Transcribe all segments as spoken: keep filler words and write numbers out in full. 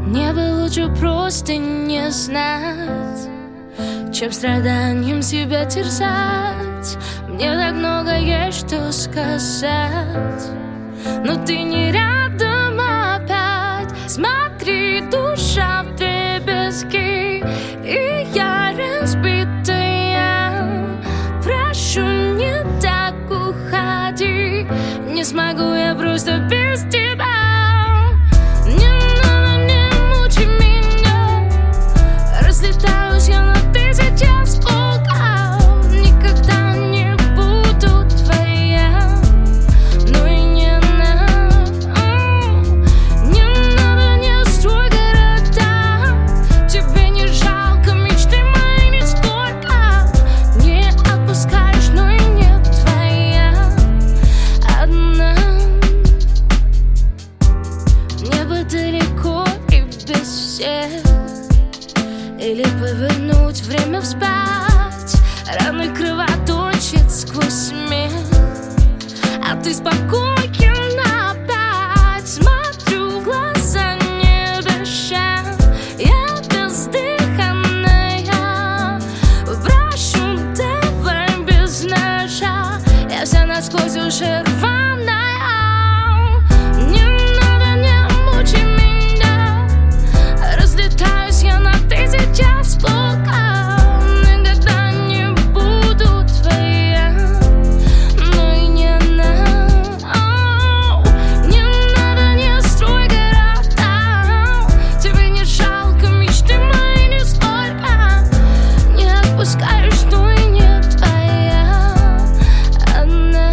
Мне бы лучше просто не знать, чем страданием себя терзать. Мне так много есть что сказать, но ты не рядом опять. Смотри, душа вдребезги, и я разбитая. Прошу, не так уходи, не смогу я просто без тебя. Не надо, не мучи меня, разлетаюсь я на тысячи осколков. Никогда не буду твоя, ну и не надо. Не надо, не строй города, тебе не жалко мечты мои нисколько. Не отпускаешь, но и не твоя одна. Мне бы далеко и без всех, или повернуть время вспять. Раны кровоточат сквозь смех, а ты спокоен опять. Смотрю в глаза, не дыша, я бездыханная. Прошу, давай без ножа, я вся насквозь уже рваная. Не надо, не мучи меня, разлетаюсь я на тысячи осколков. Никогда не буду твоя, но и не надо. Не надо, не строй города, тебе не жалко мечты мои нисколько. Не отпускаешь, но и не твоя одна.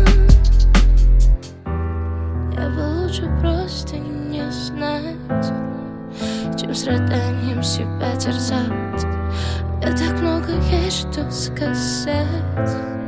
Я бы лучше просто не знать, чем страданием себя терзать. Мне так много есть что сказать.